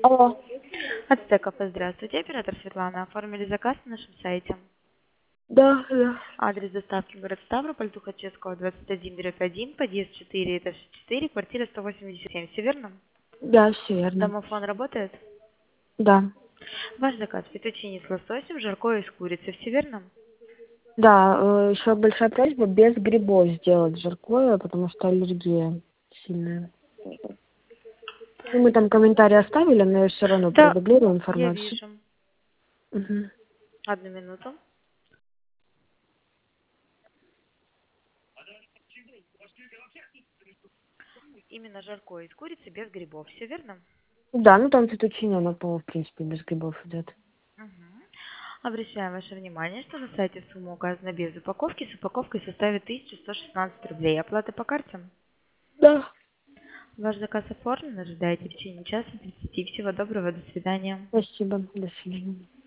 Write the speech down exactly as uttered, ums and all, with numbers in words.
Алло. Ацтеков, здравствуйте. Оператор Светлана. Оформили заказ на нашем сайте. Да, да. Адрес доставки город Ставрополь, Тухачевского, двадцать один дробь один, подъезд четыре, этаж четыре, квартира сто восемьдесят семь. Все верно? Да, все верно. Домофон работает? Да. Ваш заказ: фетучини с лососем, жаркое из курицы. Все верно? Да, еще большая просьба без грибов сделать жаркое, потому что аллергия сильная. Ну, мы там комментарий оставили, но я все равно Да, продублирую я информацию. вижу. Угу. Одну минуту. Именно жаркое из курицы без грибов. Все верно? Да, ну там фетучино, оно, по-моему, в принципе, без грибов идет. Угу. Обращаем ваше внимание, что на сайте сумма указана без упаковки. С упаковкой составит тысяча сто шестнадцать рублей. Оплата по карте? Да. Ваш заказ оформлен. Ожидайте в течение часа тридцати. Всего доброго. До свидания. Спасибо. До свидания.